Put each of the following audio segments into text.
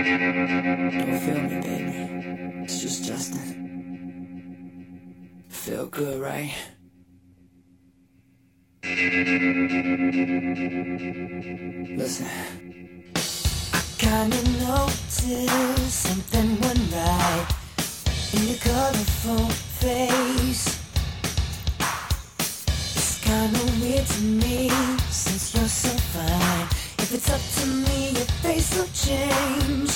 Don't feel me, baby. It's just Justin. Feel good, right? Listen. I kinda noticed something went right in your colorful face. It's kinda weird to me since you're so fine. If it's up to me, your face will change.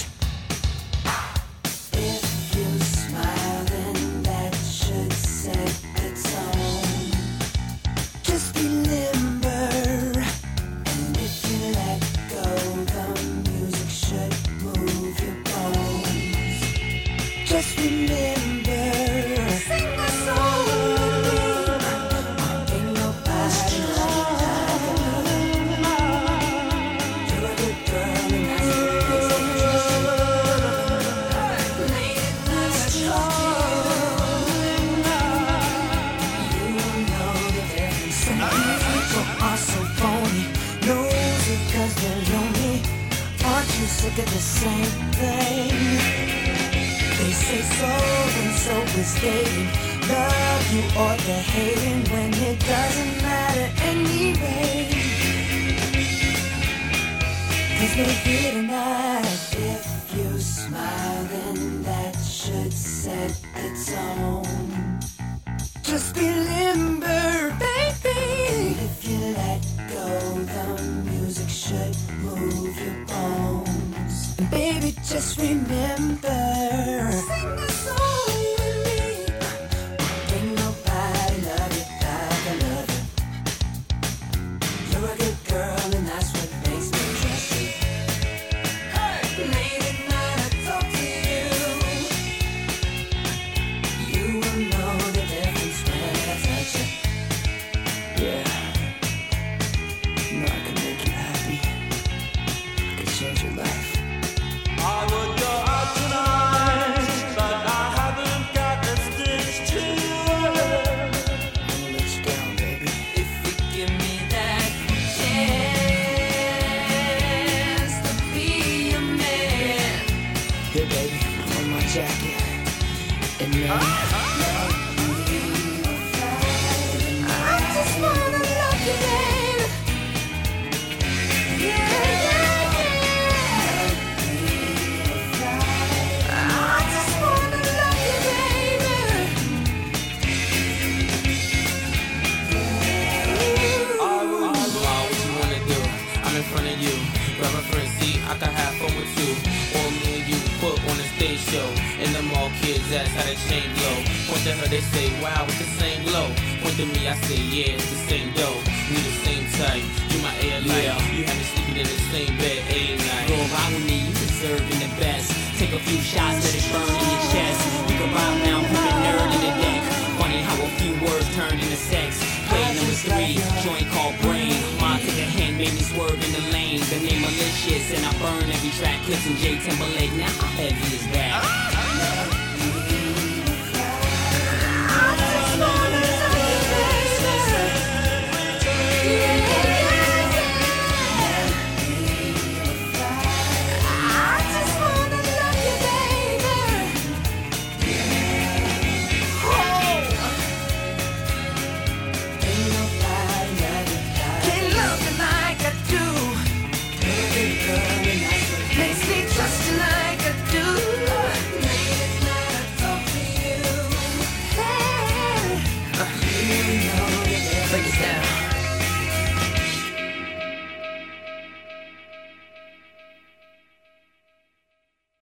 If you smile, then that should set the tone. Just be limber, and if you let go, the music should move your bones. Just remember, sing the song with me. Ain't nobody like another. You're a good girl, and that's what makes me late at night, you know the difference. Some people are so phony, nosy 'cause they're lonely. Aren't you sick of the same thing? They say so and so is dating, love you or they're hating, when it doesn't matter anyway. 'Cause we're here tonight. If you smile, then that should set the tone. Just be limber, baby. If you let go, the music should move your bones. And baby, just remember, sing the song with me. Ain't nobody love you like I love you. You're a good girl, and that's what makes me trust you. Late at night, I talk to you. You will know the difference when I touch you. Yeah, you know I can make you happy. I can change your life. I would go out tonight, but I haven't got a stitch to wear. I'm gonna let you down, baby. If you give me that chance to be your man. Here, baby, on my jacket. And then I just wanna love you, baby. Yeah, yeah, yeah. I just wanna love you, baby. What you wanna do? I'm in front of you. Grab a front seat, I can have fun with you. Or me and you put on a stage show. And them all kids ask how they chain glow. Point to her, they say, wow, it's the same glow. Point to me, I say, yeah, it's the same dough. We the same type, you my air light. You have me sleeping in the same bed every night. Go around with me, you deserving the best. Take a few shots, let it burn in your chest. You can ride around, put a nerd in the deck. Funny how a few words turned into sex. Play number 3, joint called Brain. Mom took a hand, made me swerve in the lane. The name malicious, and I burn every track. Clips and J Timberlake, now how heavy is that?